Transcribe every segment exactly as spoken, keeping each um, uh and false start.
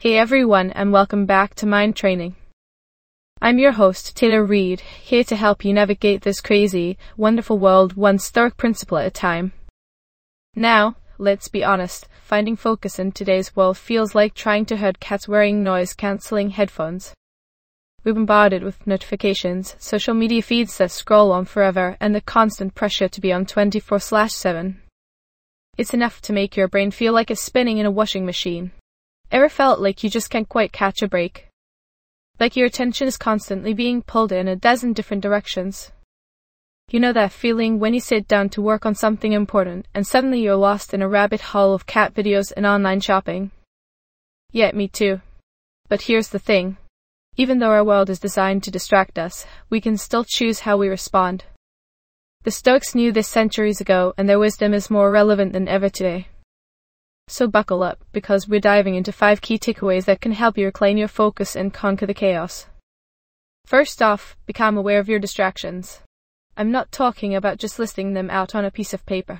Hey everyone, and welcome back to Mind Training. I'm your host, Taylor Reed, here to help you navigate this crazy, wonderful world one stoic principle at a time. Now, let's be honest, finding focus in today's world feels like trying to herd cats wearing noise-cancelling headphones. We're bombarded with notifications, social media feeds that scroll on forever, and the constant pressure to be on twenty-four seven. It's enough to make your brain feel like it's spinning in a washing machine. Ever felt like you just can't quite catch a break? Like your attention is constantly being pulled in a dozen different directions? You know that feeling when you sit down to work on something important and suddenly you're lost in a rabbit hole of cat videos and online shopping? Yeah, me too. But here's the thing. Even though our world is designed to distract us, we can still choose how we respond. The Stoics knew this centuries ago, and their wisdom is more relevant than ever today. So buckle up, because we're diving into five key takeaways that can help you reclaim your focus and conquer the chaos. First off, become aware of your distractions. I'm not talking about just listing them out on a piece of paper.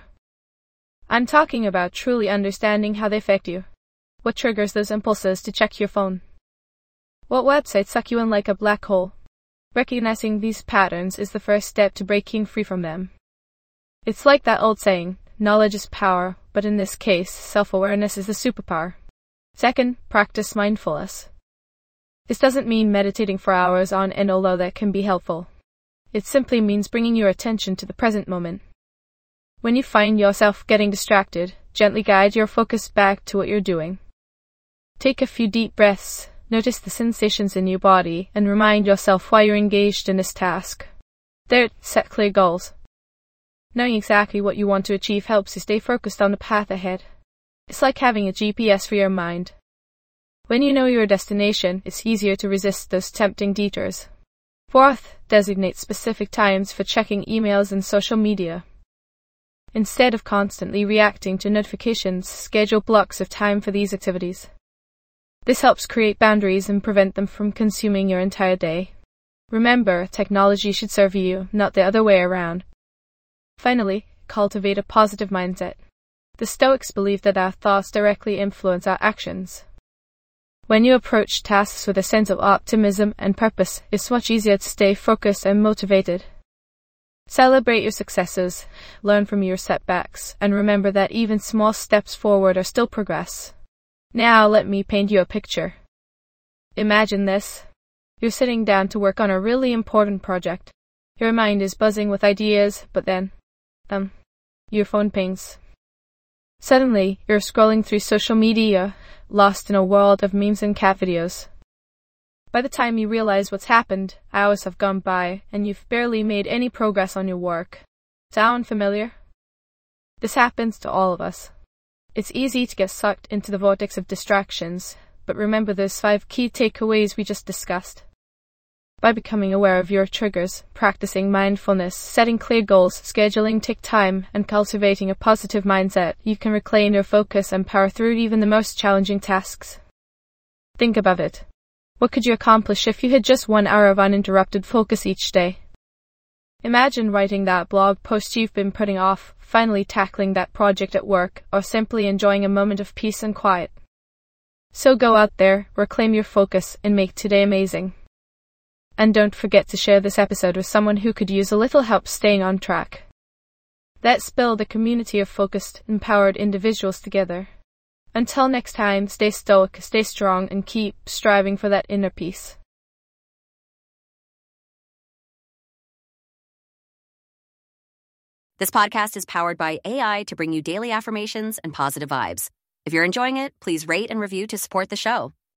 I'm talking about truly understanding how they affect you. What triggers those impulses to check your phone? What websites suck you in like a black hole? Recognizing these patterns is the first step to breaking free from them. It's like that old saying, knowledge is power, but in this case, self-awareness is the superpower. Second, practice mindfulness. This doesn't mean meditating for hours on end, although that can be helpful. It simply means bringing your attention to the present moment. When you find yourself getting distracted, gently guide your focus back to what you're doing. Take a few deep breaths, notice the sensations in your body, and remind yourself why you're engaged in this task. Third, set clear goals. Knowing exactly what you want to achieve helps you stay focused on the path ahead. It's like having a G P S for your mind. When you know your destination, it's easier to resist those tempting detours. Fourth, designate specific times for checking emails and social media. Instead of constantly reacting to notifications, schedule blocks of time for these activities. This helps create boundaries and prevent them from consuming your entire day. Remember, technology should serve you, not the other way around. Finally, cultivate a positive mindset. The Stoics believe that our thoughts directly influence our actions. When you approach tasks with a sense of optimism and purpose, it's much easier to stay focused and motivated. Celebrate your successes, learn from your setbacks, and remember that even small steps forward are still progress. Now let me paint you a picture. Imagine this. You're sitting down to work on a really important project. Your mind is buzzing with ideas, but then Um, your phone pings. Suddenly, you're scrolling through social media, lost in a world of memes and cat videos. By the time you realize what's happened, hours have gone by, and you've barely made any progress on your work. Sound familiar? This happens to all of us. It's easy to get sucked into the vortex of distractions, but remember those five key takeaways we just discussed. By becoming aware of your triggers, practicing mindfulness, setting clear goals, scheduling tick time, and cultivating a positive mindset, you can reclaim your focus and power through even the most challenging tasks. Think about it. What could you accomplish if you had just one hour of uninterrupted focus each day? Imagine writing that blog post you've been putting off, finally tackling that project at work, or simply enjoying a moment of peace and quiet. So go out there, reclaim your focus, and make today amazing. And don't forget to share this episode with someone who could use a little help staying on track. Let's build a community of focused, empowered individuals together. Until next time, stay stoic, stay strong, and keep striving for that inner peace. This podcast is powered by A I to bring you daily affirmations and positive vibes. If you're enjoying it, please rate and review to support the show.